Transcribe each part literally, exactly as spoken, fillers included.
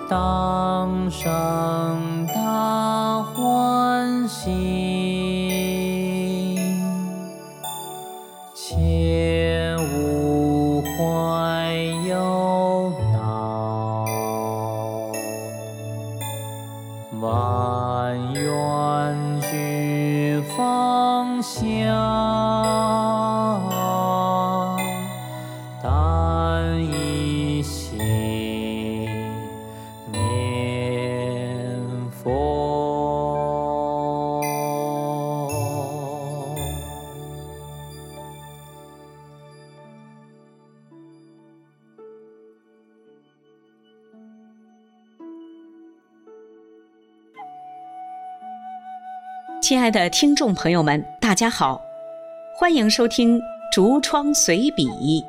当生大欢喜，切勿怀忧恼，万愿俱放下，但以心念佛。 亲爱的听众朋友们，大家好，欢迎收听竹窗随笔。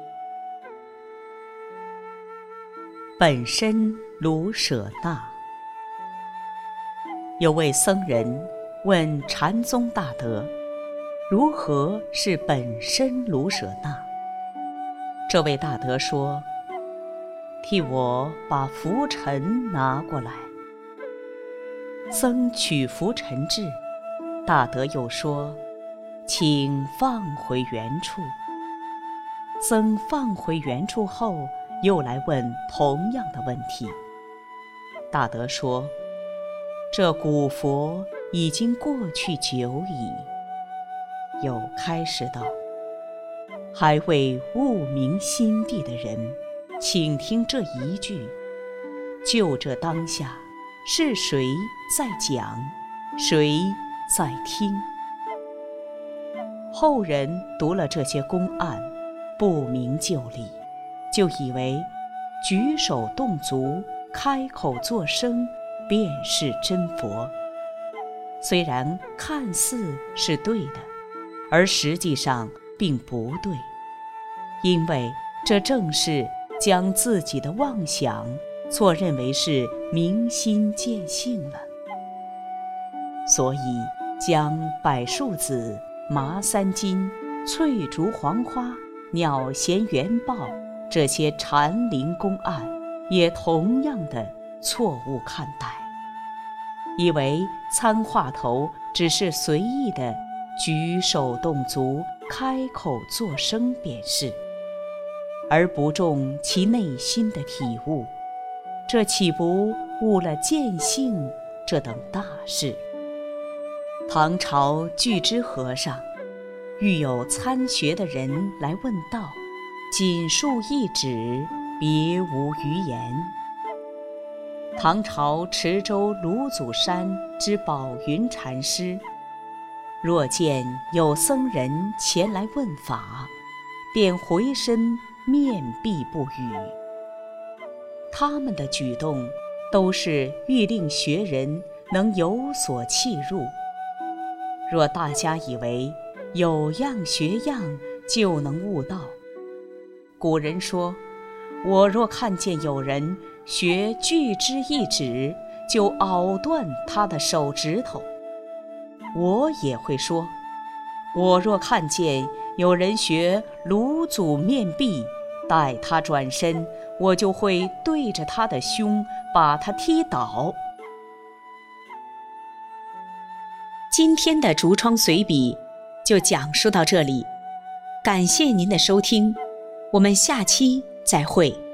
本身卢舍那。有位僧人问禅宗大德，如何是本身卢舍那？这位大德说，替我把拂尘拿过来。僧取拂尘至，大德又说，请放回原处。僧放回原处后，又来问同样的问题。大德说，这古佛已经过去久矣。又开示道，还未悟明心地的人，请听这一句，就这当下，是谁在讲，谁在听？后人读了这些公案，不明就里，就以为举手动足、开口作声便是真佛。虽然看似是对的，而实际上并不对，因为这正是将自己的妄想错认为是明心见性了。所以将柏树子、麻三金、翠竹黄花、鸟衔元报这些禅灵公案，也同样的错误看待，以为参话头只是随意的举手动足、开口作声便是，而不重其内心的体悟，这岂不误了见性这等大事？唐朝巨之和尚遇有参学的人来问道，仅述一指，别无余言。唐朝池州卢祖山之宝云禅师，若见有僧人前来问法，便回身面壁不语。他们的举动都是欲令学人能有所契入。若大家以为有样学样就能悟道，古人说，我若看见有人学锯之一指，就拗断他的手指头，我也会说，我若看见有人学卢祖面壁，待他转身，我就会对着他的胸把他踢倒。今天的竹窗随笔就讲述到这里，感谢您的收听，我们下期再会。